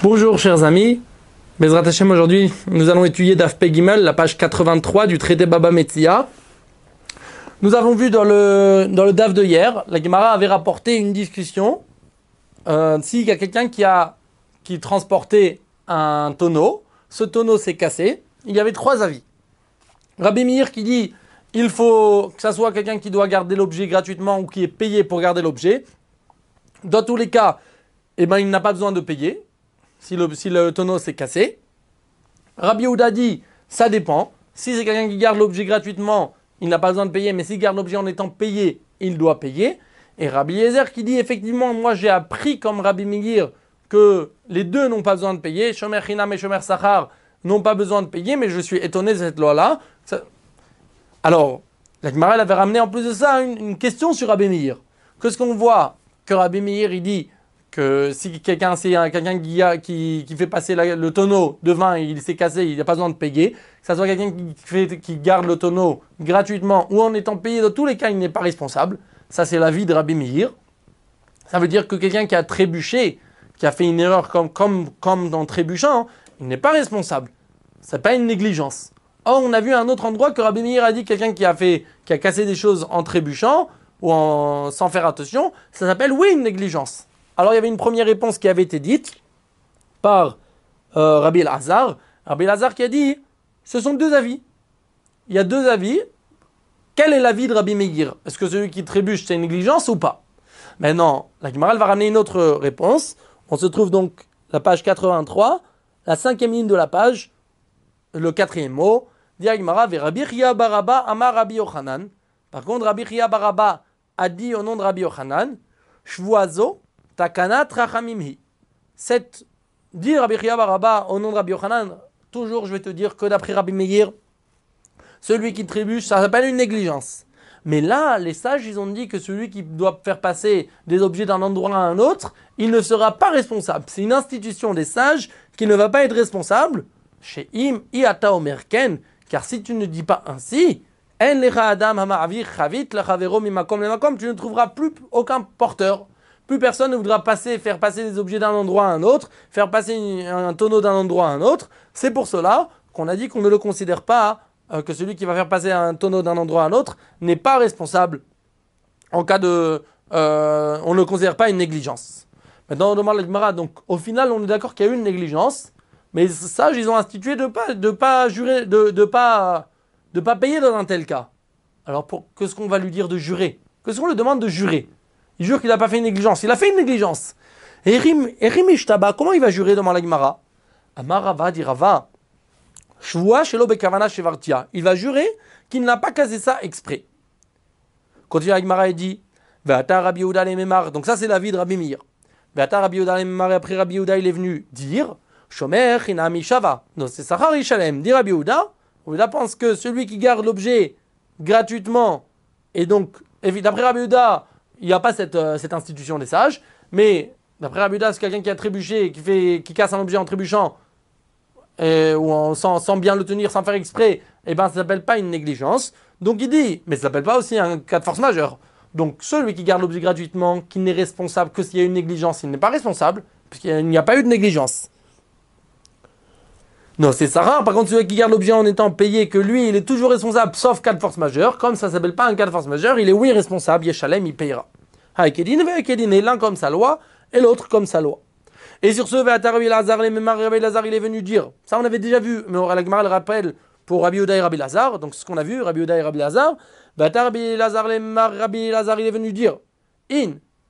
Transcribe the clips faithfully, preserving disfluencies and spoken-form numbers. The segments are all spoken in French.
Bonjour chers amis, Bezrat Hashem, aujourd'hui nous allons étudier Daf Pei Gimel, la page quatre-vingt-trois du traité Baba Metzia. Nous avons vu dans le, dans le Daf de hier, la Gemara avait rapporté une discussion. Euh, S'il y a quelqu'un qui a qui transportait un tonneau, ce tonneau s'est cassé, il y avait trois avis. Rabbi Meir qui dit il faut que ça soit quelqu'un qui doit garder l'objet gratuitement ou qui est payé pour garder l'objet. Dans tous les cas, eh ben, il n'a pas besoin de payer si le, si le tonneau s'est cassé. Rabbi Yehuda dit ça dépend. Si c'est quelqu'un qui garde l'objet gratuitement, il n'a pas besoin de payer, mais s'il garde l'objet en étant payé, il doit payer. Et Rabbi Yezer qui dit effectivement, moi j'ai appris comme Rabbi Meir que les deux n'ont pas besoin de payer, Shomer Chinam et Shomer Sachar n'ont pas besoin de payer, mais je suis étonné de cette loi-là. Ça... Alors, la Gemara avait ramené en plus de ça une, une question sur Rabbi Meir. Qu'est-ce qu'on voit que Rabbi Meir il dit que si quelqu'un c'est quelqu'un qui, a, qui, qui fait passer la, le tonneau de vin, il s'est cassé, il n'a pas besoin de payer. Que ça soit quelqu'un qui, fait, qui garde le tonneau gratuitement ou en étant payé, dans tous les cas, il n'est pas responsable. Ça, c'est l'avis de Rabbi Meir. Ça veut dire que quelqu'un qui a trébuché, qui a fait une erreur comme, comme, comme dans trébuchant, il n'est pas responsable. Ce n'est pas une négligence. Or, on a vu à un autre endroit que Rabbi Meir a dit quelqu'un qui a fait, qui a cassé des choses en trébuchant ou en, sans faire attention, ça s'appelle oui une négligence. Alors il y avait une première réponse qui avait été dite par euh, Rabbi Elazar. Rabbi Elazar qui a dit, ce sont deux avis. Il y a deux avis. Quel est l'avis de Rabbi Meir? Est-ce que celui qui trébuche c'est une négligence ou pas? Mais non, la Gemara va ramener une autre réponse. On se trouve donc la page quatre-vingt-trois, la cinquième ligne de la page, le quatrième mot. Dit la Gemara, Rabbi Chia Baraba Amar Rabbi Yochanan. Par contre, Rabbi Chia Baraba a dit au nom de Rabbi Yochanan, Shvuazo Takanat Rachamimhi. Cette, dit Rabbi Chia Baraba au nom de Rabbi Yochanan, toujours je vais te dire que d'après Rabbi Meir, celui qui trébuche, ça s'appelle une négligence. Mais là, les sages, ils ont dit que celui qui doit faire passer des objets d'un endroit à un autre, il ne sera pas responsable. C'est une institution des sages qui ne va pas être responsable. Chez Im, Iata Omerken, car si tu ne dis pas ainsi, tu ne trouveras plus aucun porteur. Plus personne ne voudra passer, faire passer des objets d'un endroit à un autre, faire passer un tonneau d'un endroit à un autre. C'est pour cela qu'on a dit qu'on ne le considère pas, euh, que celui qui va faire passer un tonneau d'un endroit à un autre n'est pas responsable en cas de... Euh, on ne le considère pas une négligence. Maintenant, on demande à la Gemara, donc au final, on est d'accord qu'il y a eu une négligence, mais les sages, ils ont institué de ne pas, de pas jurer, de ne pas, de pas payer dans un tel cas. Alors, pour, qu'est-ce qu'on va lui dire de jurer? Qu'est-ce qu'on lui demande de jurer? Il jure qu'il n'a pas fait une négligence. Il a fait une négligence. Erim Ishtaba, comment il va jurer devant la Gemara? Amarava dirava. Shvua shelo bekavana shevartia. Il va jurer qu'il n'a pas casé ça exprès. Continue la Gemara et dit Ve'ata Rabbi Yehuda le memar. Donc ça c'est l'avis de Rabbi Meir. Ve'ata Rabbi Yehuda le memar. Et après Rabbi Yehuda il est venu dire Shomer chinami shava. Donc c'est Sachar Yishalem. Dit Rabbi Yehuda. Rabbi Yehuda pense que celui qui garde l'objet gratuitement et donc d'après Rabbi Yehuda il n'y a pas cette, euh, cette institution des sages, mais d'après Rabbi Yehuda, c'est quelqu'un qui a trébuché, qui, fait, qui casse un objet en trébuchant, et, ou en, sans, sans bien le tenir, sans faire exprès, et ben ça ne s'appelle pas une négligence. Donc il dit, mais ça ne s'appelle pas aussi un cas de force majeure. Donc celui qui garde l'objet gratuitement, qui n'est responsable que s'il y a une négligence, il n'est pas responsable, puisqu'il n'y a pas eu de négligence. Non, c'est ça rare. Par contre, celui qui garde l'objet en étant payé, que lui, il est toujours responsable, sauf cas de force majeure. Comme ça ne s'appelle pas un cas de force majeure, il est oui responsable, Yeshalem, il payera. L'un comme sa loi, et l'autre comme sa loi. Et sur ce, Rabbi Elazar, Rabbi Elazar, il est venu dire, ça on avait déjà vu, mais la Gemara le rappelle pour Rabbi Yehuda et Rabbi Elazar, donc c'est ce qu'on a vu, Rabbi Yehuda et Rabbi Elazar. Rabbi Elazar, Rabbi Elazar, il est venu dire, In,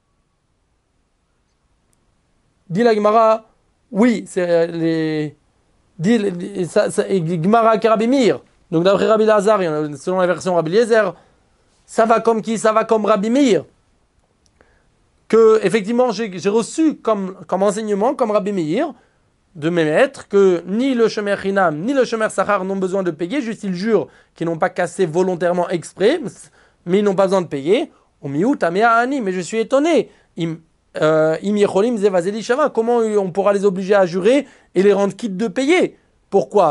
dit la Gemara, oui, c'est les... Dit Gemara Rabbi Meir. Donc d'après Rabbi Elazar, selon la version Rabbi Eliezer, ça va comme qui? Ça va comme Rabbi Meir. Que effectivement j'ai, j'ai reçu comme, comme enseignement, comme Rabbi Meir, de mes maîtres, que ni le Shomer Chinam, ni le Shomer Sachar n'ont besoin de payer, juste ils jurent qu'ils n'ont pas cassé volontairement exprès, mais ils n'ont pas besoin de payer. Mais je suis étonné. Euh, comment on pourra les obliger à jurer et les rendre quittes de payer? Pourquoi?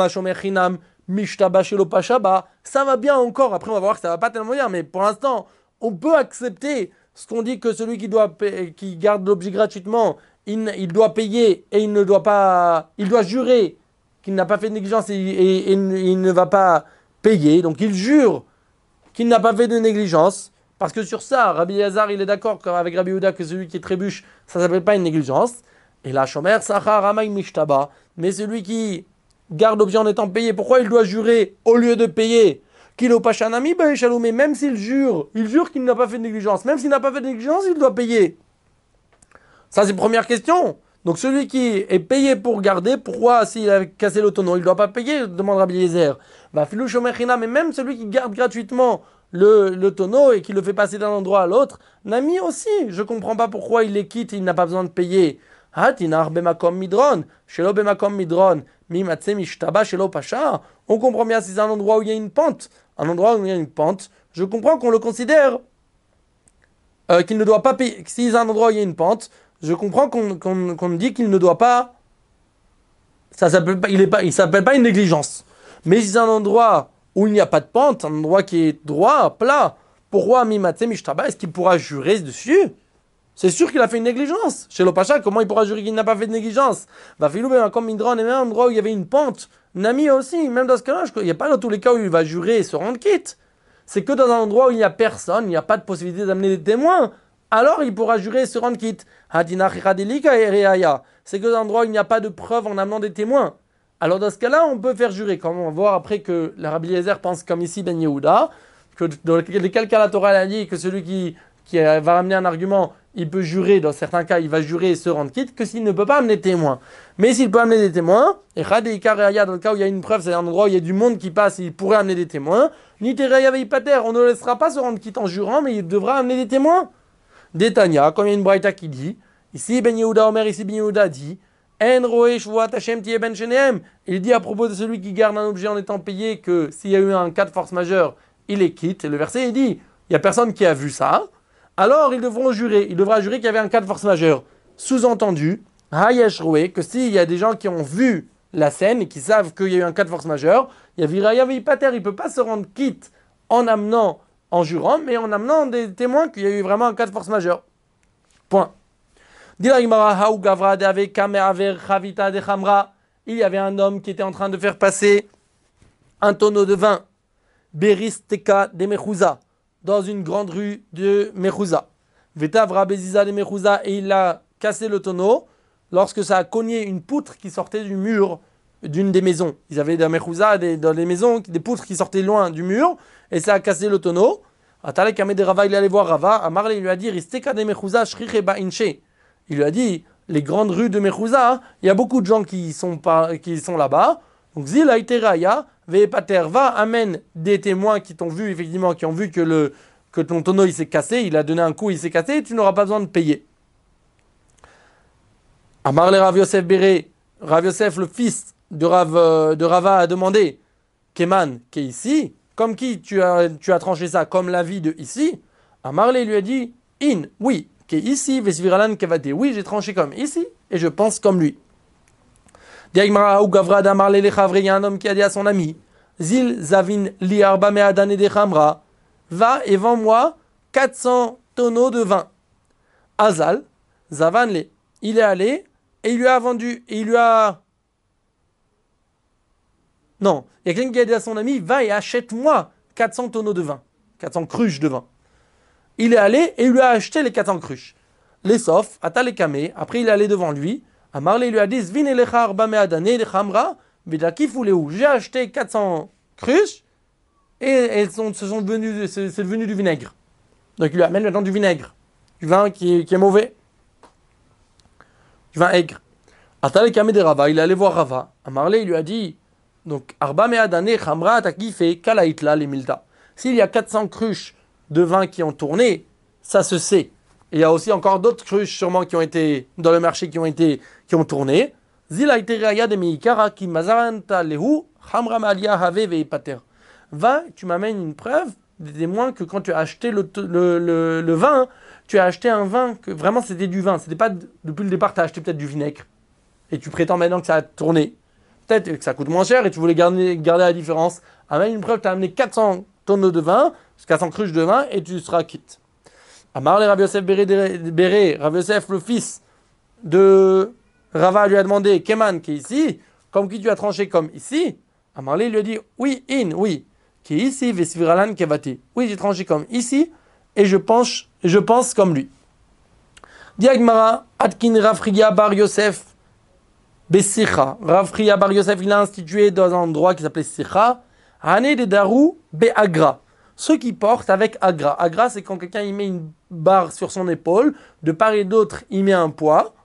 Ça va bien encore, après on va voir que ça va pas tellement bien, mais pour l'instant on peut accepter ce qu'on dit que celui qui, doit payer, qui garde l'objet gratuitement il, il doit payer et il ne doit pas, il doit jurer qu'il n'a pas fait de négligence et, et, et il ne va pas payer. Donc il jure qu'il n'a pas fait de négligence. Parce que sur ça, Rabbi Elazar, il est d'accord avec Rabbi Yehuda que celui qui trébuche, ça ne s'appelle pas une négligence. Et la Shomer Sachar Amay Mishtaba. Mais celui qui garde l'objet en étant payé, pourquoi il doit jurer au lieu de payer? Kilo Pachanami Baïchalou, mais même s'il jure, il jure qu'il n'a pas fait de négligence. Même s'il n'a pas fait de négligence, il doit payer. Ça, c'est la première question. Donc celui qui est payé pour garder, pourquoi s'il a cassé le tonneau, il ne doit pas payer, demande Rabbi Eliezer. Va Filou Shomer China, mais même celui qui garde gratuitement le, le tonneau et qui le fait passer d'un endroit à l'autre, Nami aussi, je ne comprends pas pourquoi il les quitte, il n'a pas besoin de payer. Hatinar bemakom midron, shelo bemakom midron, mimatse mishtaba shelo pasha. On comprend bien si c'est un endroit où il y a une pente, un endroit où il y a une pente, je comprends qu'on le considère euh, qu'il ne doit pas payer. Si c'est un endroit où il y a une pente, je comprends qu'on, qu'on, qu'on dit qu'il ne doit pas. Ça s'appelle pas, il est pas, il s'appelle pas une négligence. Mais si c'est un endroit où il n'y a pas de pente, un endroit qui est droit, plat, pourquoi mimatse mishtaba, est-ce qu'il pourra jurer dessus? C'est sûr qu'il a fait une négligence. Chez l'Opacha, comment il pourra jurer qu'il n'a pas fait de négligence? Va filouber comme Midron, et même un endroit où il y avait une pente. Nami aussi, même dans ce cas-là, il n'y a pas dans tous les cas où il va jurer et se rendre quitte. C'est que dans un endroit où il n'y a personne, il n'y a pas de possibilité d'amener des témoins. Alors il pourra jurer et se rendre quitte. C'est que dans un endroit où il n'y a pas de preuve en amenant des témoins. Alors dans ce cas-là, on peut faire jurer. Comme on va voir après que le Rabbi Eliezer pense comme ici Ben Yehuda, que dans lesquels cas la Torah a dit que celui qui, qui va amener un argument, il peut jurer, dans certains cas, il va jurer et se rendre quitte, que s'il ne peut pas amener des témoins. Mais s'il peut amener des témoins, et Khadéika Reaya, dans le cas où il y a une preuve, c'est un endroit où il y a du monde qui passe, il pourrait amener des témoins, ni Tereya Veipater, on ne le laissera pas se rendre quitte en jurant, mais il devra amener des témoins. Détania, comme il y a une braïta qui dit, ici Ben Yehuda Omer, ici Ben Yehuda dit, En roe shvuat Hashem tie ben shenehem. Il dit à propos de celui qui garde un objet en étant payé que s'il y a eu un cas de force majeure, il est quitte. Et le verset, il dit, il n'y a personne qui a vu ça. Alors ils devront jurer, il devra jurer qu'il y avait un cas de force majeure. Sous-entendu, Hayesh Roué, que s'il y a des gens qui ont vu la scène et qui savent qu'il y a eu un cas de force majeure, il y a Viraya Veipater, il ne peut pas se rendre quitte en amenant, en jurant, mais en amenant des témoins qu'il y a eu vraiment un cas de force majeure. Point. Il y avait un homme qui était en train de faire passer un tonneau de vin, Beristeka de Mechouza, dans une grande rue de Mechouza. Vetavra Beziza de Mechouza, et il a cassé le tonneau lorsque ça a cogné une poutre qui sortait du mur d'une des maisons. Ils avaient dans Mechouza, des, dans les maisons, des poutres qui sortaient loin du mur, et ça a cassé le tonneau. Atale Kameh de Rava, il est allé voir Rava. Amarle, il lui a dit, Risteka de Mechouza, Shriche Ba'inche. Il lui a dit, les grandes rues de Mechouza, il y a beaucoup de gens qui sont, par, qui sont là-bas. Donc, Zila Iteraya, Vepater, va, amène des témoins qui t'ont vu, effectivement, qui ont vu que, le, que ton tonneau il s'est cassé, il a donné un coup, il s'est cassé, et tu n'auras pas besoin de payer. Amarle Rav Yosef Béré, Rav Yosef, le fils de, Rav, de Rava, a demandé, Keman, qui est ici, comme qui tu as, tu as tranché ça, comme la vie de ici. Amarle lui a dit, In, oui, qui est ici, Vesviralan Kevate, oui, j'ai tranché comme ici, et je pense comme lui. Il y a un homme qui a dit à son ami, Zil Zavin li arba me'adane de Khamra, va et vends-moi quatre cents tonneaux de vin. Azal, Zavanle, il est allé et il lui a vendu, et il lui a... Non, il y a quelqu'un qui a dit à son ami, va et achète-moi quatre cents tonneaux de vin, quatre cents cruches de vin. Il est allé et il lui a acheté les quatre cents cruches. Les sauf, Atal Kame, après il est allé devant lui, Amarle lui a dit, Zvin elecha arba me'adane de Khamra, j'ai acheté quatre cents cruches et elles sont, se sont devenues, c'est, c'est devenu du vinaigre. Donc il lui amène maintenant du vinaigre, du vin qui est, qui est mauvais, du vin aigre. Atal Kame de Rava, il est allé voir Rava. Amarle lui a dit, donc arba me'adane Khamra takife kalaitla les milta. S'il y a quatre cents cruches de vin qui ont tourné, ça se sait. Et il y a aussi encore d'autres cruches sûrement qui ont été dans le marché qui ont été qui ont tourné. Zila iteraya de meikara ki mazaranta lehu khamra malia have veipater. Va, tu m'amènes une preuve, des témoins que quand tu as acheté le, le, le, le vin, tu as acheté un vin que vraiment c'était du vin. C'était pas depuis le départ tu as acheté peut-être du vinaigre et tu prétends maintenant que ça a tourné. Peut-être que ça coûte moins cher et tu voulais garder garder la différence. Amène une preuve, tu as amené quatre cents tonneaux de vin, quatre cents cruches de vin et tu seras quitte. Amar le Rav Yosef Béré, Rav Yosef le fils de Rava lui a demandé, Keman, qui est ici, comme qui tu as tranché comme ici, Amarlé lui a dit, oui, in, oui, qui est ici, Vesviralan Kevati. Oui, j'ai tranché comme ici, et je pense, je pense comme lui. Diagmara, Atkin Rafriya Bar Yosef, Bessicha. Rafriya Bar Yosef, il a institué dans un endroit qui s'appelait Sicha, Hane de Darou Be'agra. Ceux qui portent avec Agra. Agra, c'est quand quelqu'un il met une barre sur son épaule, de part et d'autre, il met un poids.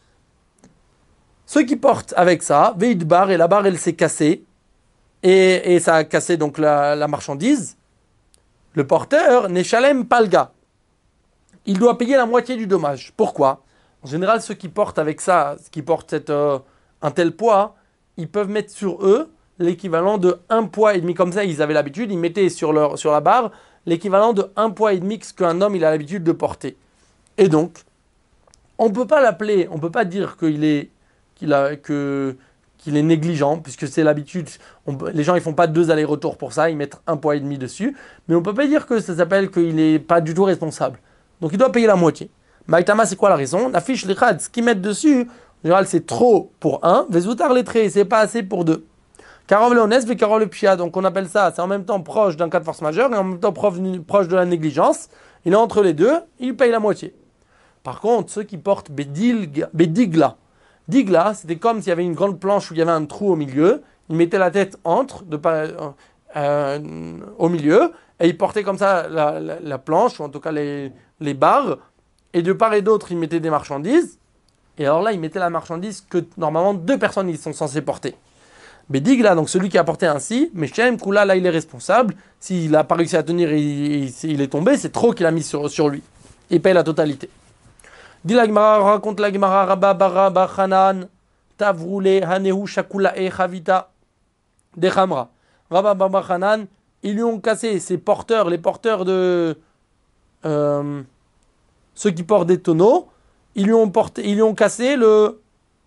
Ceux qui portent avec ça, Veid bar, et la barre elle s'est cassée, et, et ça a cassé donc la, la marchandise. Le porteur, Neshalem Palga, il doit payer la moitié du dommage. Pourquoi? En général, ceux qui portent avec ça, qui portent cette, euh, un tel poids, ils peuvent mettre sur eux l'équivalent de un poids et demi. Comme ça, ils avaient l'habitude, ils mettaient sur, leur, sur la barre l'équivalent de un poids et demi qu'un homme il a l'habitude de porter. Et donc, on ne peut pas l'appeler, on ne peut pas dire qu'il est qu'il a, que, qu'il est négligent, puisque c'est l'habitude. On, les gens ils font pas deux allers-retours pour ça, ils mettent un poids et demi dessus. Mais on peut pas dire que ça s'appelle qu'il n'est pas du tout responsable. Donc il doit payer la moitié. Maïtama, c'est quoi la raison? La fiche, les khad, ce qu'ils mettent dessus, en général c'est trop pour un, Vezoutar les traits, c'est pas assez pour deux. Karov le honest, ve karov le pshia, donc on appelle ça, c'est en même temps proche d'un cas de force majeure et en même temps proche, proche de la négligence. Il est entre les deux, il paye la moitié. Par contre, ceux qui portent Bedigla, Digla, c'était comme s'il y avait une grande planche où il y avait un trou au milieu. Il mettait la tête entre, de, euh, euh, au milieu, et il portait comme ça la, la, la planche, ou en tout cas les, les barres. Et de part et d'autre, il mettait des marchandises. Et alors là, il mettait la marchandise que normalement deux personnes ils sont censées porter. Mais Digla, donc celui qui a porté ainsi, mais Shem Kula, là, il est responsable. S'il n'a pas réussi à tenir et il, il, il est tombé, c'est trop qu'il a mis sur, sur lui. Il paye la totalité. Dit la Gemara, raconte la Gemara, Rabba Bara Bachanan, Tavroule, Hanehu, Shakula et Chavita, des Khamra. Rabba Bachanan, ils lui ont cassé ses porteurs, les porteurs de. Euh, ceux qui portent des tonneaux, ils lui ont, porté, ils lui ont cassé le,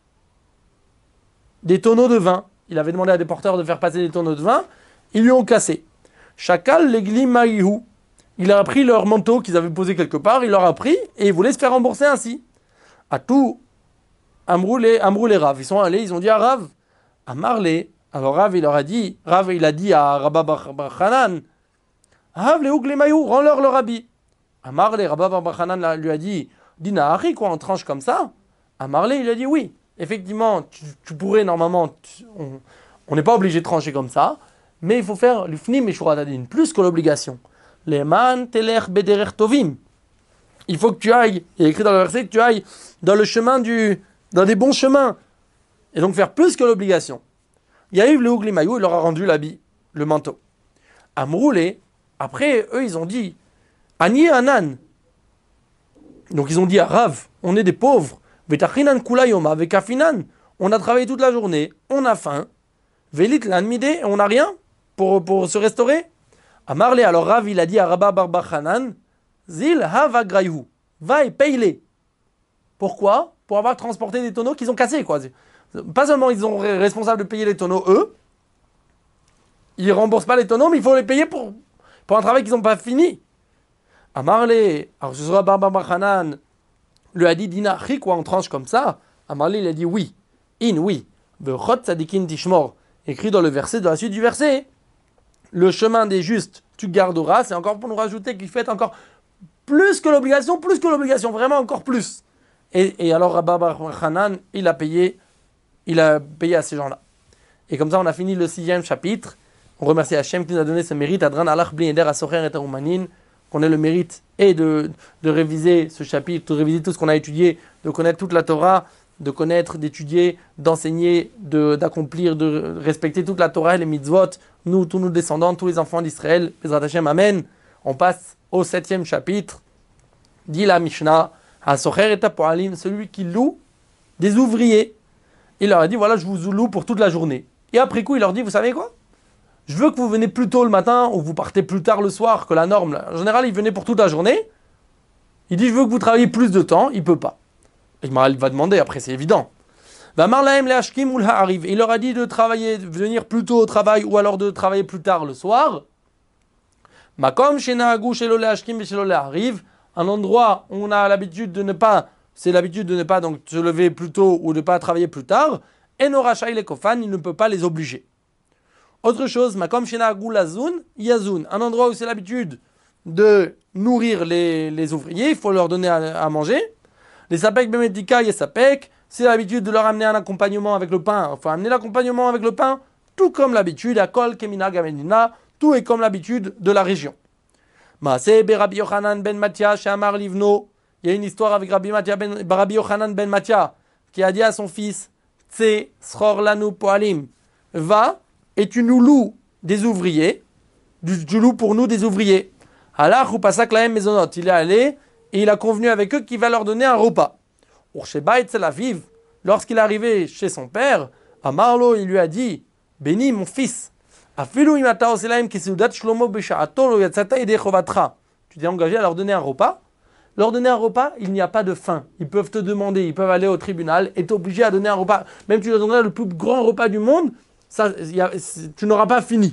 des tonneaux de vin. Il avait demandé à des porteurs de faire passer des tonneaux de vin, ils lui ont cassé. Chakal, l'egli maïhu. Il a pris leur manteau qu'ils avaient posé quelque part, il leur a pris et il voulait se faire rembourser ainsi. À tout, Amrou et Rav, ils sont allés, ils ont dit à Rav, à Marley. Alors Rav, il leur a dit, Rav, il a dit à Rabba Bachanan, Rav, les ougle maïou, rends-leur leur habit. À Marley, Rabba Bachanan lui a dit, Dina Hari, quoi, en tranche comme ça. À Marley, il a dit oui. Effectivement, tu, tu pourrais normalement, tu, on n'est pas obligé de trancher comme ça, mais il faut faire l'ufnim et shuratadin, plus que l'obligation. Leman teler bederer tovim. Il faut que tu ailles, il est écrit dans le verset que tu ailles dans le chemin du, dans des bons chemins, et donc faire plus que l'obligation. Yahiv le Ouglimayou, il leur a rendu l'habit, le manteau. Amroulé, après eux ils ont dit, Ani Anan. Donc ils ont dit à Rav, on est des pauvres. Vetachinan kulayoma, vekafinan. On a travaillé toute la journée, on a faim. Velit l'anmide, on n'a rien pour, pour se restaurer. Amarle, alors Rav, il a dit à Rabba Barbachanan, Zil havagrayhu, va et paye-les. Pourquoi? Pour avoir transporté des tonneaux qu'ils ont cassés, quoi. Pas seulement ils sont responsables de payer les tonneaux, eux, ils ne remboursent pas les tonneaux, mais il faut les payer pour, pour un travail qu'ils n'ont pas fini. Amarle, alors ce sera Barbachanan, lui a dit, Dina, quoi, on tranche comme ça? Amarle, il a dit oui. In, oui. Vechot sadikin tishmor. Écrit dans le verset, dans la suite du verset. Le chemin des justes, tu garderas. C'est encore pour nous rajouter qu'il fait encore plus que l'obligation, plus que l'obligation, vraiment encore plus. Et, et alors Rabba Bar Hanan, il a payé, il a payé à ces gens-là. Et comme ça, on a fini le sixième chapitre. On remercie Hachem qui nous a donné ce mérite. Adran alach bli eder asocher et taoumanin. Qu'on ait le mérite et de, de réviser ce chapitre, de réviser tout ce qu'on a étudié, de connaître toute la Torah, de connaître, d'étudier, d'enseigner, de, d'accomplir, de respecter toute la Torah et les mitzvot, nous, tous nos descendants, tous les enfants d'Israël, Bezrat Hashem, Amen. On passe au septième chapitre, dit la Mishnah, Hasocher et Tapoalim, celui qui loue des ouvriers. Il leur a dit, voilà, je vous loue pour toute la journée. Et après coup, il leur dit, vous savez quoi? Je veux que vous venez plus tôt le matin ou vous partez plus tard le soir que la norme. Là. En général, il venait pour toute la journée. Il dit, je veux que vous travaillez plus de temps. Il ne peut pas. Il va demander, après c'est évident. Il leur a dit de travailler, de venir plus tôt au travail ou alors de travailler plus tard le soir. Un endroit où on a l'habitude de ne pas c'est l'habitude de ne pas donc se lever plus tôt ou de ne pas travailler plus tard, eno rachaï lekofan, il ne peut pas les obliger. Autre chose, makom shena gulazun yazun, un endroit où c'est l'habitude de nourrir les, les ouvriers, il faut leur donner à, à manger. Les sapek bemedika yesapek, c'est l'habitude de leur amener un accompagnement avec le pain, enfin amener l'accompagnement avec le pain, tout comme l'habitude, à kol kemina gamedina, tout est comme l'habitude de la région. Maaseh Rabbi Yochanan ben Matia chez Amar Livno, il y a une histoire avec Rabbi, Matia ben, Rabbi Yochanan ben Matia qui a dit à son fils, Tse sror lanu poalim, va et tu nous loues des ouvriers, tu loues pour nous des ouvriers. Alors, ou pasak lahem mezonot, il est allé et il a convenu avec eux qu'il va leur donner un repas. Ursheba etzel aviv, lorsqu'il est arrivé chez son père, Amarlo, il lui a dit, béni mon fils, afilu imata oselaim kiseudat shlomo b'sha'ato lo yatzata yedei chovatcha. Tu t'es engagé à leur donner un repas. Leur donner un repas, il n'y a pas de faim. Ils peuvent te demander, ils peuvent aller au tribunal et t'obliger à donner un repas. Même tu leur donneras le plus grand repas du monde, ça, y a, tu n'auras pas fini.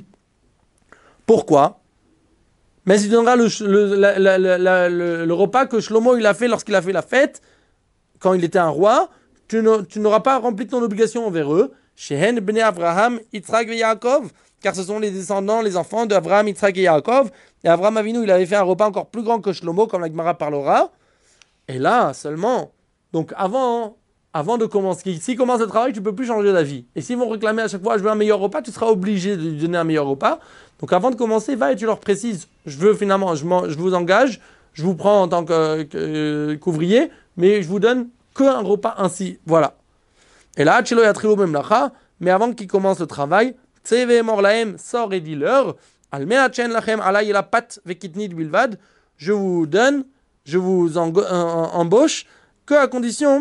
Pourquoi? Mais il donnera le, le, la, la, la, le, le repas que Shlomo il a fait lorsqu'il a fait la fête, quand il était un roi, tu, ne, tu n'auras pas rempli ton obligation envers eux. Shehen bnei Avraham, Yitzhak et Yaakov, car ce sont les descendants, les enfants d'Avraham, Yitzhak et Yaakov. Et Avraham Avinu, il avait fait un repas encore plus grand que Shlomo, comme la Gemara parlera. Et là, seulement, donc avant, avant de commencer, s'il commence le travail, tu ne peux plus changer d'avis. Et s'ils vont réclamer à chaque fois, je veux un meilleur repas, tu seras obligé de lui donner un meilleur repas. Donc avant de commencer, va et tu leur précises, je veux finalement, je, je vous engage, je vous prends en tant que, que, qu'ouvrier, mais je vous donne qu'un repas ainsi. Voilà. Et là, Tchelo Yatrilo Memlacha, mais avant qu'ils commencent le travail, Tseve Morlaem sort et dit-leur, Almeachen Lachem Alay la pat vekitnit bilvad, je vous donne, je vous en, en, embauche, que à condition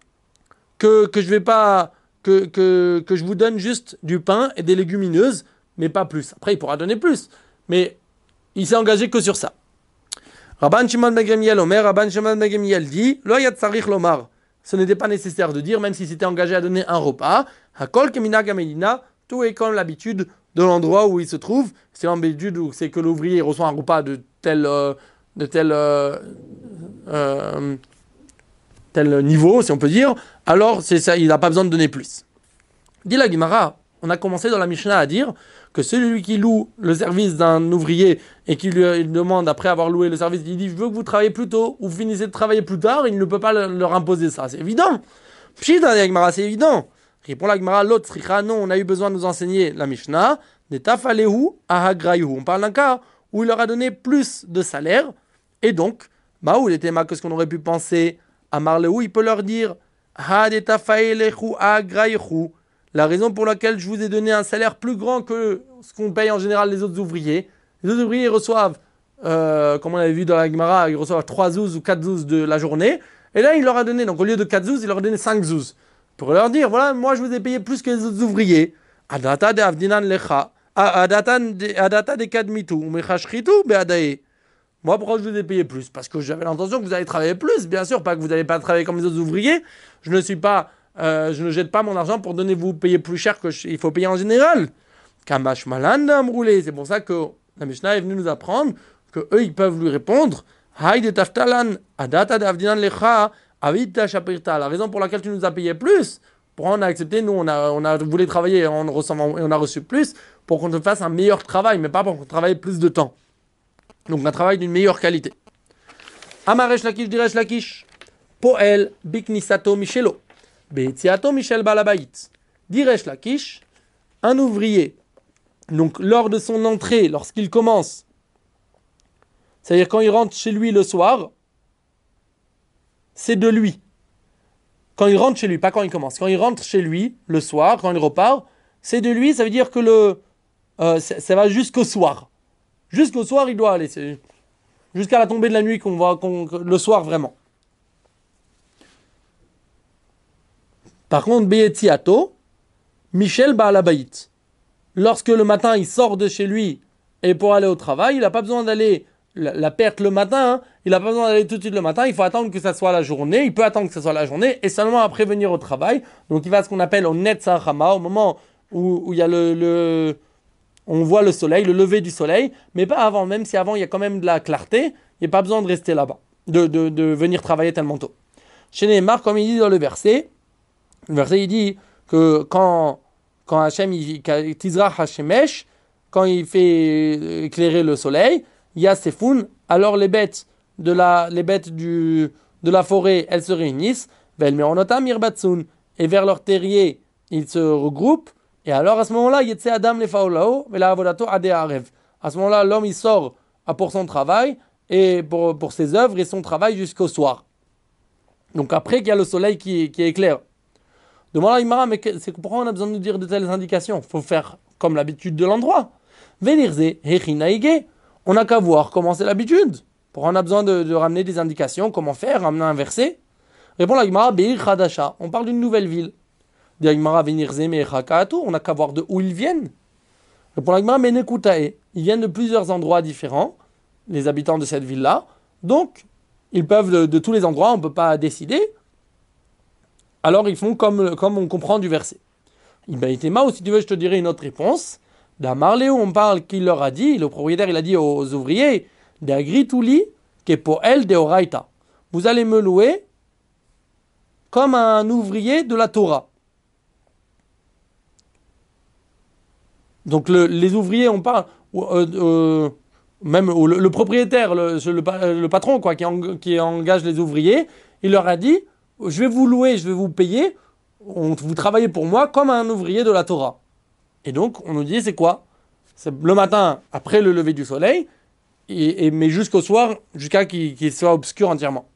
que, que je vais pas, que, que, que je vous donne juste du pain et des légumineuses, mais pas plus. Après, il pourra donner plus, mais il s'est engagé que sur ça. Rabban Shimon ben Gamliel Omer, Rabban Shimon ben Gamliel dit, Lo yat tsarich lomar. Ce n'était pas nécessaire de dire, même s'il s'était engagé à donner un repas, Hakol kemina gamedina, tout est comme l'habitude de l'endroit où il se trouve. C'est l'habitude où c'est que l'ouvrier reçoit un repas de tel, euh, de tel, euh, euh, tel niveau, si on peut dire. Alors, c'est ça, il n'a pas besoin de donner plus. Dit la Gemara, on a commencé dans la Mishnah à dire que celui qui loue le service d'un ouvrier et qui lui demande, après avoir loué le service, il dit « Je veux que vous travaillez plus tôt ou vous finissez de travailler plus tard », il ne peut pas leur imposer ça. C'est évident. Pshita, la Gemara, c'est évident. Répond la Gemara, l'autre sricha, non, on a eu besoin de nous enseigner la Mishnah. Netafalehu ahagrayu. On parle d'un cas où il leur a donné plus de salaire. Et donc, Maou, il était ma que ce qu'on aurait pu penser à Marlehu, il peut leur dire Ha detafaelehu ahagrayu. La raison pour laquelle je vous ai donné un salaire plus grand que ce qu'on paye en général les autres ouvriers. Les autres ouvriers reçoivent, euh, comme on avait vu dans la Gemara, ils reçoivent trois zouz ou quatre zouz de la journée. Et là, il leur a donné, donc au lieu de quatre zouz, il leur a donné cinq zouz. Pour leur dire, voilà, moi je vous ai payé plus que les autres ouvriers. Adata de avdinan lecha, adata de kadmitu, mechashritu beadae. Moi, pourquoi je vous ai payé plus? Parce que j'avais l'intention que vous allez travailler plus, bien sûr, pas que vous n'allez pas travailler comme les autres ouvriers. Je ne suis pas, euh, je ne jette pas mon argent pour donner vous payer plus cher que je, il faut payer en général. Kamash malanda m'rouler. C'est pour ça que la Mishnah est venue nous apprendre que eux ils peuvent lui répondre. Haïd taftalan adata de avdinan lecha. La raison pour laquelle tu nous as payé plus, pour on a accepté, nous on a, on a voulu travailler et on, et on a reçu plus pour qu'on te fasse un meilleur travail, mais pas pour qu'on travaille plus de temps. Donc un travail d'une meilleure qualité. Amaresh lakish diresh lakish. Poel biknisato michelo. Beetziato michel balabait. Diresh lakish, un ouvrier, donc lors de son entrée, lorsqu'il commence, c'est-à-dire quand il rentre chez lui le soir, c'est de lui. Quand il rentre chez lui, pas quand il commence. Quand il rentre chez lui, le soir, quand il repart, c'est de lui, ça veut dire que le, euh, ça, ça va jusqu'au soir. Jusqu'au soir, il doit aller. C'est jusqu'à la tombée de la nuit, qu'on va, qu'on, le soir vraiment. Par contre, Beetziato, Michel Baalabait. Lorsque le matin, il sort de chez lui et pour aller au travail, il n'a pas besoin d'aller La, la perte le matin, hein, il n'a pas besoin d'aller tout de suite le matin, il faut attendre que ça soit la journée, il peut attendre que ça soit la journée, et seulement après venir au travail. Donc il va à ce qu'on appelle au Netzach Hama, au moment où, où il y a le, le, on voit le soleil, le lever du soleil, mais pas avant, même si avant il y a quand même de la clarté, il n'y a pas besoin de rester là-bas, de, de, de venir travailler tellement tôt. Chez Neymar, comme il dit dans le verset, le verset il dit que quand, quand Hachem, Tizra Hashemesh, quand il fait éclairer le soleil, il y a Sefoun, alors les bêtes, de la, les bêtes du, de la forêt, elles se réunissent, et vers leur terrier, ils se regroupent, et alors à ce moment-là, Yetse Adam le Faolao, à ce moment-là, l'homme il sort pour son travail, et pour, pour ses œuvres et son travail jusqu'au soir. Donc après qu'il y a le soleil qui, qui éclaire. Demande à Imara, mais c'est pourquoi on a besoin de nous dire de telles indications? Il faut faire comme l'habitude de l'endroit. Venirze, Hechinaige, on n'a qu'à voir comment c'est l'habitude. Pourquoi on a besoin de, de ramener des indications, comment faire, ramener un verset? Répond la Imara, Beir Khadasha, on parle d'une nouvelle ville. Dit Imara, Venirze, Mechakaatu, on n'a qu'à voir de où ils viennent. Répond la Imara, Menekutae, ils viennent de plusieurs endroits différents, les habitants de cette ville-là. Donc, ils peuvent de, de tous les endroits, on ne peut pas décider. Alors, ils font comme, comme on comprend du verset. Ibaïtema, ou si tu veux, je te dirai une autre réponse. D'Amarléo, on parle qu'il leur a dit, le propriétaire, il a dit aux ouvriers, d'Agritouli, Kepoel de Oraita. Vous allez me louer comme un ouvrier de la Torah. Donc, le, les ouvriers, on parle, euh, euh, même le, le propriétaire, le, le, le patron, quoi, qui, en, qui engage les ouvriers, il leur a dit, je vais vous louer, je vais vous payer, on, vous travaillez pour moi comme un ouvrier de la Torah. Et donc, on nous dit, c'est quoi? C'est le matin, après le lever du soleil, et, et, mais jusqu'au soir, jusqu'à qu'il, qu'il soit obscur entièrement.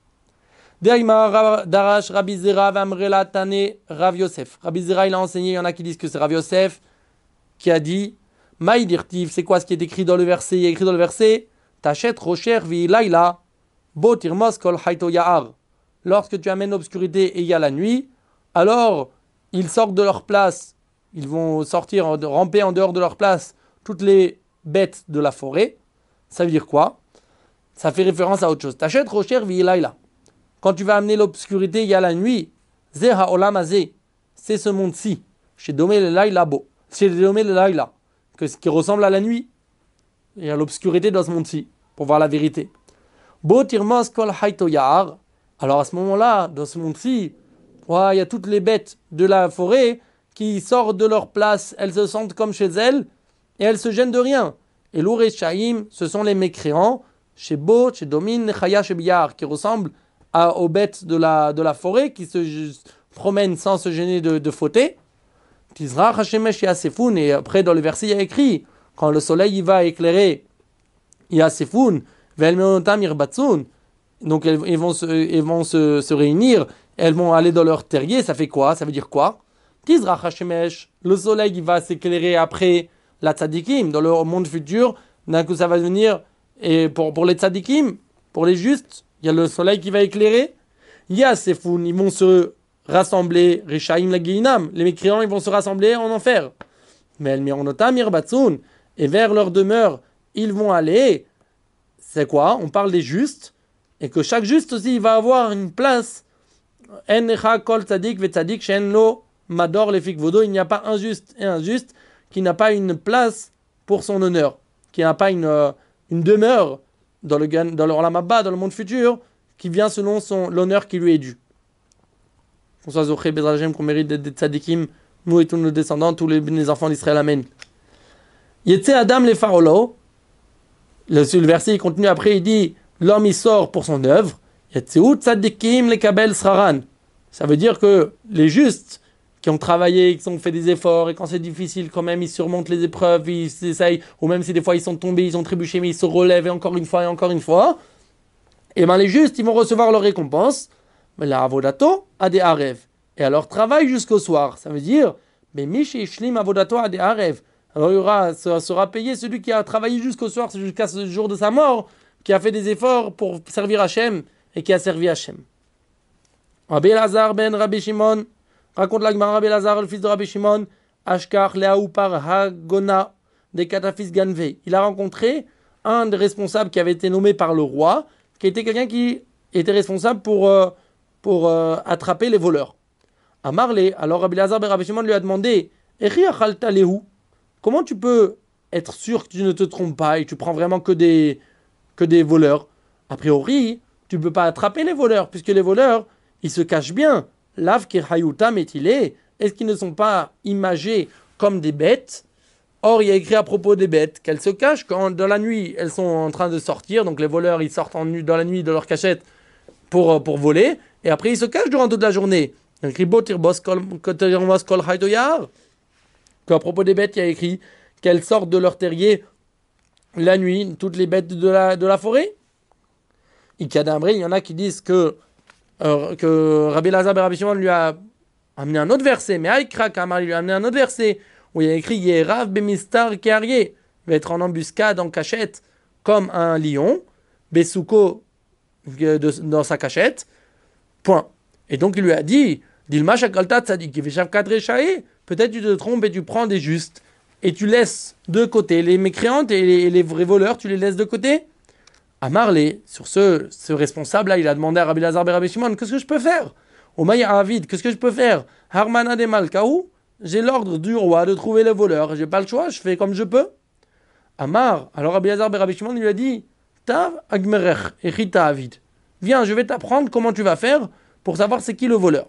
Darash, Rabbi Zera, Vamrela, Tane, Rav Yosef. Rabbi Zera, il a enseigné, il y en a qui disent que c'est Rav Yosef, qui a dit, Maïdirtiv, c'est quoi ce qui est écrit dans le verset? Il est écrit dans le verset, Tachet, Rocher, Vi, Laila, Bo, Tirmos, Kol, Haito, Yahar. Lorsque tu amènes l'obscurité et il y a la nuit, alors ils sortent de leur place, ils vont sortir, ramper en dehors de leur place toutes les bêtes de la forêt. Ça veut dire quoi? Ça fait référence à autre chose. T'achètes Rocher Vilaila. Quand tu vas amener l'obscurité, il y a la nuit. Zeha Olamazé, c'est ce monde-ci. Chez Domé le Laila Bo. Chez Domé le Laila, qui ressemble à la nuit. Il y a l'obscurité dans ce monde-ci, pour voir la vérité. Bo Tirmos Kol Haito Yahar. Alors à ce moment-là, dans ce monde-ci, ouais, il y a toutes les bêtes de la forêt qui sortent de leur place, elles se sentent comme chez elles, et elles se gênent de rien. Et l'Ouré Shaim, ce sont les mécréants, chez Bo, chez Domine, Nechaya, chez Biyar, qui ressemblent à, aux bêtes de la, de la forêt, qui se je, promènent sans se gêner de, de fauter. Tizra, Hashemesh, Yasefoun, et après dans le verset il y a écrit, quand le soleil y va éclairer, Yasefoun, Velmeotam Irbatsun, donc elles, elles vont, se, elles vont se, se réunir, elles vont aller dans leur terrier, ça fait quoi? Ça veut dire quoi? Tizra Hashemesh, le soleil il va s'éclairer après la tzadikim, dans le monde futur, d'un coup ça va venir, et pour, pour les tzadikim, pour les justes, il y a le soleil qui va éclairer, il y a ces founes, ils vont se rassembler, Rishaim la Geinam, les mécréants ils vont se rassembler en enfer. Mais el mironotam irbatsun, et vers leur demeure, ils vont aller, c'est quoi? On parle des justes, et que chaque juste aussi il va avoir une place. En kol tzadik ve tzadik shen lo mador le fikvodo, il n'y a pas un juste et un juste qui n'a pas une place pour son honneur, qui n'a pas une, euh, une demeure dans le, dans le Olam Haba, dans le monde futur, qui vient selon son, l'honneur qui lui est dû. Qu'on soit zoché, Bezrat Hashem, qu'on mérite des tzadikim, nous et tous nos descendants, tous les, les enfants d'Israël, amen. Yetse Adam le farolo, le, le verset il continue après, il dit, l'homme il sort pour son œuvre, Yetseu tzadikim le kabel sraran. Ça veut dire que les justes, qui ont travaillé, qui ont fait des efforts, et quand c'est difficile, quand même, ils surmontent les épreuves, ils essayent, ou même si des fois ils sont tombés, ils ont trébuché, mais ils se relèvent, et encore une fois, et encore une fois, et bien les justes, ils vont recevoir leur récompense, mais la avodato a des arev, et alors travail jusqu'au soir, ça veut dire, mais mishi shlim avodato a des arev, alors il y aura, sera, sera payé celui qui a travaillé jusqu'au soir, jusqu'à ce jour de sa mort, qui a fait des efforts pour servir Hachem, et qui a servi Hachem. Rabbi Elazar ben Rabbi Shimon, raconte la Gemara, Rabbi Elazar, le fils de Rabbi Shimon, Ashkar Leaou par Hagona des Katafis Ganvei. Il a rencontré un des responsables qui avait été nommé par le roi, qui était quelqu'un qui était responsable pour, euh, pour euh, attraper les voleurs. À Marley, alors Rabbi Elazar ben Rabbi Shimon lui a demandé, Echi achalta lehu, comment tu peux être sûr que tu ne te trompes pas et tu prends vraiment que des, que des voleurs? A priori, tu ne peux pas attraper les voleurs, puisque les voleurs, ils se cachent bien. Lav kirhayuta métilé. Est-ce qu'ils ne sont pas imagés comme des bêtes? Or, il y a écrit à propos des bêtes qu'elles se cachent quand dans la nuit, elles sont en train de sortir. Donc les voleurs, ils sortent en nuit, dans la nuit de leur cachette pour, pour voler. Et après, ils se cachent durant toute la journée. Qu'à propos des bêtes, il y a écrit qu'elles sortent de leur terrier la nuit, toutes les bêtes de la, de la forêt. Il y en a qui disent que, euh, que Rabbi Lazar ben Rabbi Shimon lui a amené un autre verset, mais Aïkra Kamar lui a amené un autre verset où il y a écrit Yerav Bemistar Kearié, il va être en embuscade, en cachette, comme un lion, Besuko dans sa cachette, point. Et donc il lui a dit Dilma Shakalta Tzadik, peut-être tu te trompes et tu prends des justes, et tu laisses de côté les mécréantes et les, et les vrais voleurs, tu les laisses de côté. Amarlé, sur ce, ce responsable-là, il a demandé à Rabbi Lazar ben Rabbi Shimon, qu'est-ce que je peux faire? Omaïa Avid, qu'est-ce que je peux faire? Harmana de Malkaou, j'ai l'ordre du roi de trouver les voleurs, j'ai pas le choix, je fais comme je peux. Amar, alors Rabbi Lazar ben Rabbi Shimon lui a dit, Tav Agmerech, Echita Avid, viens, je vais t'apprendre comment tu vas faire pour savoir c'est qui le voleur.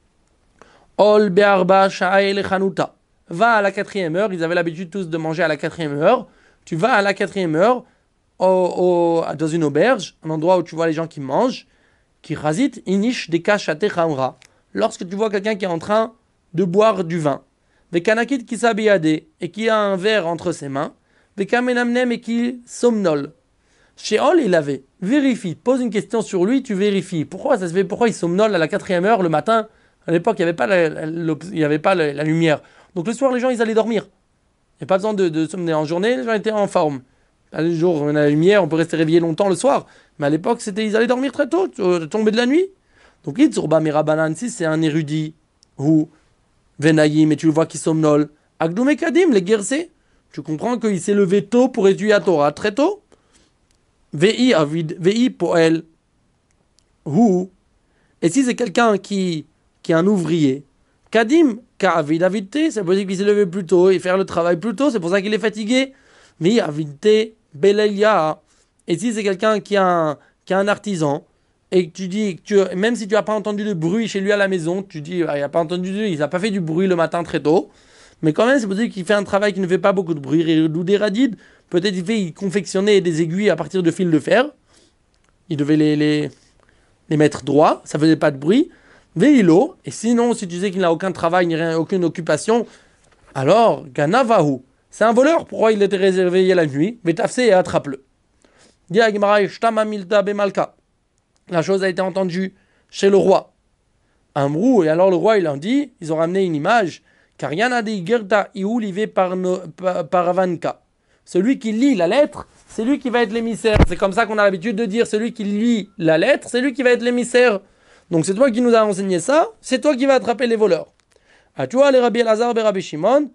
Ol Be'arba Sha'el Chanuta, va à la quatrième heure, ils avaient l'habitude tous de manger à la quatrième heure, tu vas à la quatrième heure, Au, au, dans une auberge, un endroit où tu vois les gens qui mangent, qui razit inish dekashate khamra. Lorsque tu vois quelqu'un qui est en train de boire du vin, vekanakit qui s'habillade et qui a un verre entre ses mains, vekamenamnem et qui somnole. Sheol il avait vérifie, pose une question sur lui, tu vérifies. Pourquoi ça se fait? Pourquoi il somnole à la quatrième heure le matin? À l'époque, il n'y avait pas la, la, il y avait pas la, la lumière. Donc le soir, les gens ils allaient dormir. Il n'y a pas besoin de, de somnoler en journée, les gens étaient en forme. Le jour, on a la lumière, on peut rester réveillé longtemps le soir. Mais à l'époque, c'était, ils allaient dormir très tôt, tomber de la nuit. Donc, Itzurba Mirabanan, si c'est un érudit, ou Venaïm, et tu le vois qui somnole, Agdoum Kadim, les guercés, tu comprends qu'il s'est levé tôt pour étudier la Torah, très tôt. Vei Avid, Vei Poel, ou, et si c'est quelqu'un qui, qui est un ouvrier, Kadim, Ka'avid Avidte, c'est possible qu'il s'est levé plus tôt et faire le travail plus tôt, c'est pour ça qu'il est fatigué. Mais Avidte, Belelia, et si c'est quelqu'un qui a un, qui a un artisan, et que tu dis, que tu, même si tu n'as pas entendu de bruit chez lui à la maison, tu dis, ah, il n'a pas entendu, il n'a pas fait du bruit le matin très tôt, mais quand même, c'est possible qu'il fait un travail qui ne fait pas beaucoup de bruit, ou des radides, peut-être il fait, il confectionnait des aiguilles à partir de fils de fer, il devait les, les, les mettre droits, ça ne faisait pas de bruit, Veilo, et sinon, si tu sais qu'il n'a aucun travail, ni rien, aucune occupation, alors, Ganavahu, c'est un voleur, pourquoi il était réservé la nuit? Vétafse et attrape-le. La chose a été entendue chez le roi. Amrou, et alors le roi il en dit, ils ont ramené une image, car yana de gerta iulive paravanka. Celui qui lit la lettre, c'est lui qui va être l'émissaire. C'est comme ça qu'on a l'habitude de dire, celui qui lit la lettre, c'est lui qui va être l'émissaire. Donc c'est toi qui nous as enseigné ça, c'est toi qui vas attraper les voleurs. Ah, tu vois, les Rabbi Lazar et Rabbi Shimon,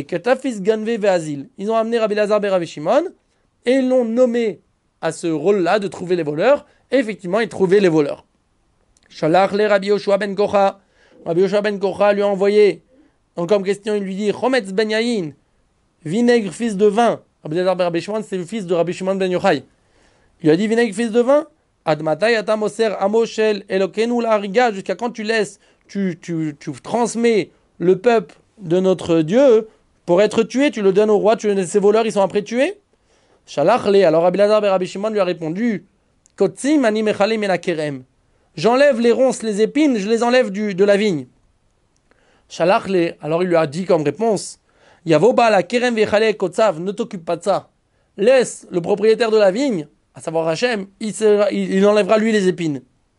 ils ont amené Rabbi Lazar ben Rabbi Shimon et ils l'ont nommé à ce rôle-là de trouver les voleurs. Et effectivement, il trouvait les voleurs. Shalach le Rabbi Yoshua ben Kocha. Rabbi Yoshua ben Kocha lui a envoyé, donc comme question, il lui dit Chometz ben Yayin, vinaigre fils de vin. Rabbi Lazar ben Rabbi Shimon, c'est le fils de Rabbi Shimon ben Yochai. Il a dit vinaigre fils de vin. Admatay atamoser amoshel elokenu la hariga, jusqu'à quand tu laisses, tu, tu, tu transmets le peuple de notre Dieu pour être tué, tu le donnes au roi, tu le, ces voleurs, ils sont après tués. Shalachle, alors Rabbi Lazar ben Rabbi Shimon lui a répondu, Kotzim ani mechale menakerem. J'enlève les ronces, les épines, je les enlève du, de la vigne. Shalachle, alors il lui a dit comme réponse, Yavoba la kerem vechale kotzav, ne t'occupe pas de ça. Laisse le propriétaire de la vigne, à savoir Hachem, il, sera, il, il enlèvera lui les épines.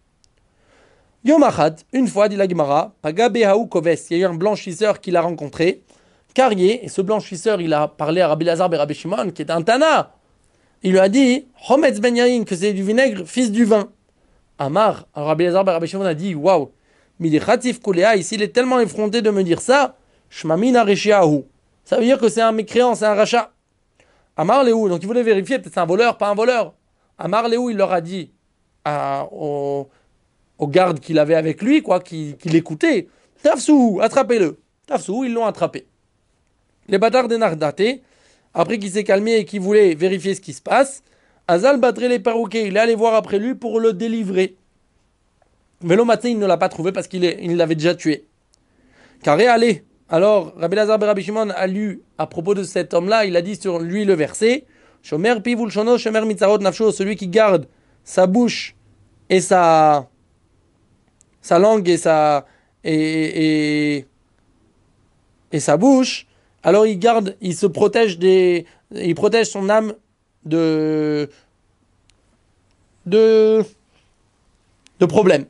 Yom Achad, une fois, dit la Gemara, Pagabehaou Koves, il y a eu un blanchisseur qui l'a rencontré, Carrier, et ce blanchisseur, il a parlé à Rabbi Lazar ben Rabbi Shimon, qui est un Tana. Il lui a dit, Hometz ben Yain, que c'est du vinaigre, fils du vin. Amar, alors Rabbi Lazar ben Rabbi Shimon a dit, waouh, Midichatif Kulea, ici il est tellement effronté de me dire ça, Shmamina Reshiahu. Ça veut dire que c'est un mécréant, c'est un rachat. Amar Léou, donc il voulait vérifier, peut-être c'est un voleur, pas un voleur. Amar Léou, il leur a dit à, au, au garde qu'il avait avec lui, quoi, qui, qui l'écoutait, Tafsou, attrapez-le. Tafsou, ils l'ont attrapé. Les bâtards de Nardate, après qu'il s'est calmé et qu'il voulait vérifier ce qui se passe, Azal battrait les perroquets, il est allé voir après lui pour le délivrer. Vélo matin, il ne l'a pas trouvé parce qu'il est- il l'avait déjà tué. Carré, allez. Alors, Rabbi Lazar ben Rabbi Shimon a lu à propos de cet homme-là, il a dit sur lui le verset Shomer pivul shono, shomer mitzarot nafsho, celui qui garde sa bouche et sa, sa langue et sa, et, et, et sa bouche, alors il garde, il se protège des, il protège son âme de, de, de problèmes.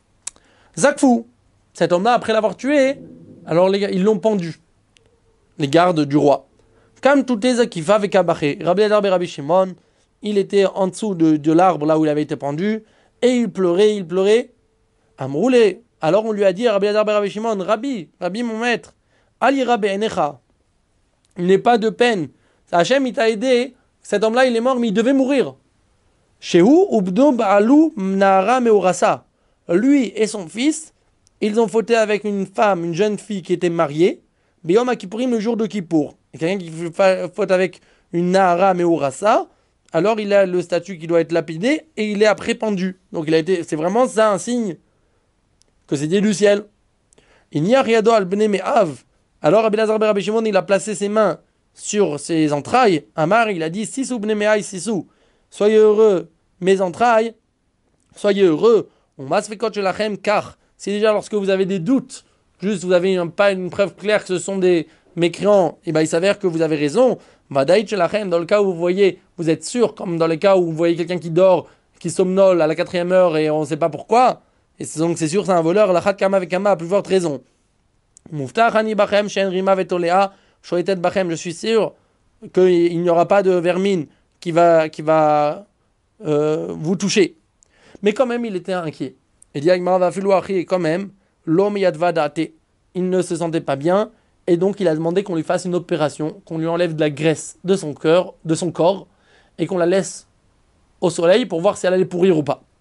Zakfou, cet homme-là, après l'avoir tué, alors les gars, ils l'ont pendu, les gardes du roi. Comme tout les Akifa avec Abaché, Rabbi Adar ben Rabbi Shimon, il était en dessous de, de l'arbre là où il avait été pendu, et il pleurait, il pleurait, Amroulé. Alors on lui a dit à Rabbi Adar ben Rabbi Shimon, Rabbi, Rabbi mon maître, Ali Rabbi Enecha, il n'est pas de peine. Hachem, il t'a aidé, cet homme-là, il est mort, mais il devait mourir. Shehu ubdo ba'alu mnara meurasa. Lui et son fils, ils ont fauté avec une femme, une jeune fille qui était mariée, Biyom Kippourim, le jour de Kippour. Et quelqu'un qui faute avec une Nahara Meurasa, alors il a le statut qui doit être lapidé et il est après pendu. Donc il a été, c'est vraiment ça un signe que c'était du ciel. Il n'y a rien al bne me'av. Alors Rabbi Lazar ben Rabbi Shimon, il a placé ses mains sur ses entrailles. Amar, il a dit Sisou bne me'ai sisou. Soyez heureux, mes entrailles. Soyez heureux. On masfekot shelachem car si déjà lorsque vous avez des doutes, juste vous avez une, pas une preuve claire que ce sont des mécréants, et ben il s'avère que vous avez raison. Vadaït shelachem, dans le cas où vous voyez, vous êtes sûr, comme dans le cas où vous voyez quelqu'un qui dort, qui somnole à la quatrième heure et on ne sait pas pourquoi, et c'est donc c'est sûr c'est un voleur, la chat kama avec kama a plus forte raison. Muftach ani bachem shen rima vetolea shoetet bachem, je suis sûr qu'il n'y aura pas de vermine qui va, qui va euh, vous toucher. Mais quand même il était inquiet. Et dit Agmara va falloir quand même, l'homme yadva date, il ne se sentait pas bien, et donc il a demandé qu'on lui fasse une opération, qu'on lui enlève de la graisse de son cœur, de son corps, et qu'on la laisse au soleil pour voir si elle allait pourrir ou pas.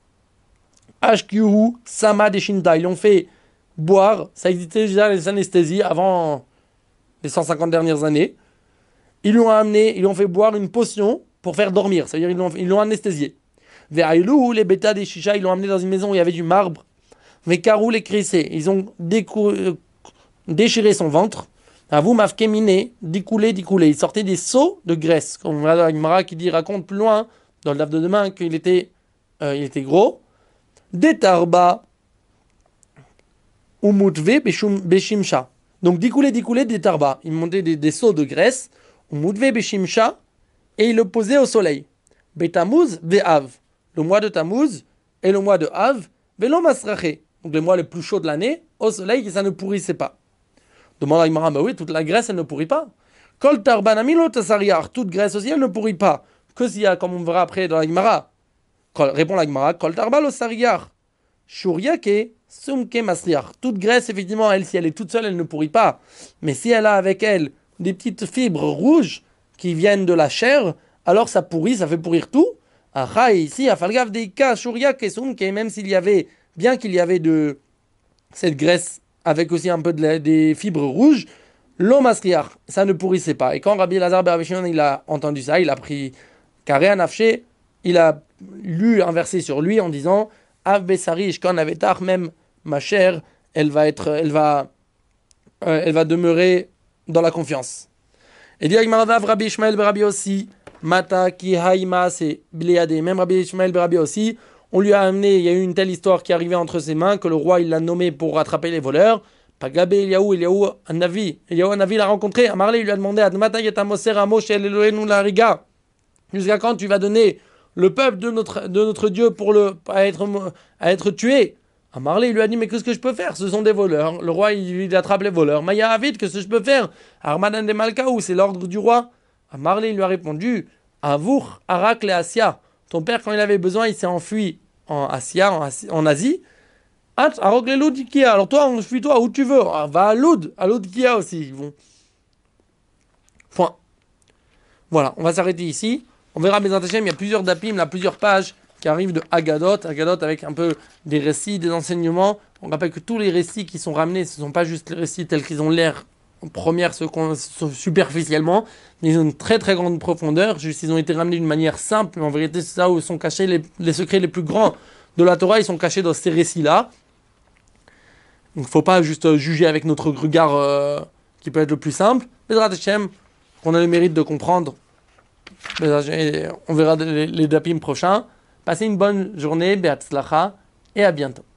Ashkyuhu sama deshinta, ils l'ont fait boire, ça existait déjà les anesthésies avant les cent cinquante dernières années. Ils lui ont amené, ils lui ont fait boire une potion pour faire dormir, c'est-à-dire ils l'ont, ils l'ont anesthésié. Ve'aïlou, les bêtas des chichas, ils l'ont amené dans une maison où il y avait du marbre. Ve'karou, les crissés, ils ont décou... déchiré son ventre. Avou, mafkemine, découlé, découlé. Il sortait des seaux de graisse. Comme Agmara qui dit, raconte plus loin, dans le daf de demain, qu'il était, euh, il était gros. Des tarba, umutve, beshimcha. Donc, découlé, découlé, des tarba. Il montait des, des seaux de graisse. Umutve, beshimcha. Et il le posait au soleil. Betamuz, ve'av. Le mois de Tammuz et le mois de Av, velo masrache, donc les mois les plus chauds de l'année, au soleil, que ça ne pourrissait pas. Demande à Agmara, bah oui, toute la graisse, elle ne pourrit pas. Kol tarbanamilo tasariar, toute graisse aussi, elle ne pourrit pas. Que s'il y a, comme on verra après dans l'Agmara, répond l'Agmara, kol tarbalo sariar, shuriake, sumke masriar. Toute graisse, effectivement, elle, si elle est toute seule, elle ne pourrit pas. Mais si elle a avec elle des petites fibres rouges qui viennent de la chair, alors ça pourrit, ça fait pourrir tout. Ah, ici, à Falgav Deika, Shuria Kesum, même s'il y avait, bien qu'il y avait de cette graisse avec aussi un peu de la, des fibres rouges, l'omasriar, ça ne pourrissait pas. Et quand Rabbi Lazar ben Rabbi Shimon, il a entendu ça, il a pris carré à Nafché, il a lu un verset sur lui en disant Av Besari, Shkan Avetar, même ma chair, elle va être, elle va, euh, elle va demeurer dans la confiance. Et dit Agmaradav Rabbi Ishmael ben Rabbi aussi. Mata ki haïma c'est bliade. Même Rabbi Ishmael ben Rabbi aussi, on lui a amené, il y a eu une telle histoire qui arrivait entre ses mains que le roi il l'a nommé pour rattraper les voleurs. Pagabé Eliaou, Eliaou un navi, Eliaou un navi l'a rencontré. Amarlé il lui a demandé Admata yetamoser amo shel Eloheinu la riga. Jusqu'à quand tu vas donner le peuple de notre de notre Dieu pour le à être à être tué? Amarlé il lui a dit mais qu'est-ce que je peux faire? Ce sont des voleurs. Le roi il, il attrape les voleurs. Maya Avid, qu'est-ce que je peux faire? Armadan de Malkaou, c'est l'ordre du roi. Amarlé lui a répondu Avour, Arak et Asia. Ton père, quand il avait besoin, il s'est enfui en Asia, en, Asie, en Asie. Arak le Loud Kia. Alors toi, enfuis-toi où tu veux. Ah, va à Loud, à Loud Kia aussi. Ils vont. Point. Voilà, on va s'arrêter ici. On verra mes Hashem, il y a plusieurs dapim, il y a plusieurs pages qui arrivent de Agadot. Agadot avec un peu des récits, des enseignements. On rappelle que tous les récits qui sont ramenés, ce ne sont pas juste les récits tels qu'ils ont l'air en première superficiellement, mais ils ont une très très grande profondeur. Juste, ils ont été ramenés d'une manière simple, mais en vérité, c'est ça où sont cachés les, les secrets les plus grands de la Torah, ils sont cachés dans ces récits-là. Donc il ne faut pas juste juger avec notre regard euh, qui peut être le plus simple. Bezrat Hashem, qu'on a le mérite de comprendre. On verra les, les dapim prochains. Passez une bonne journée, Be'atzlacha, et à bientôt.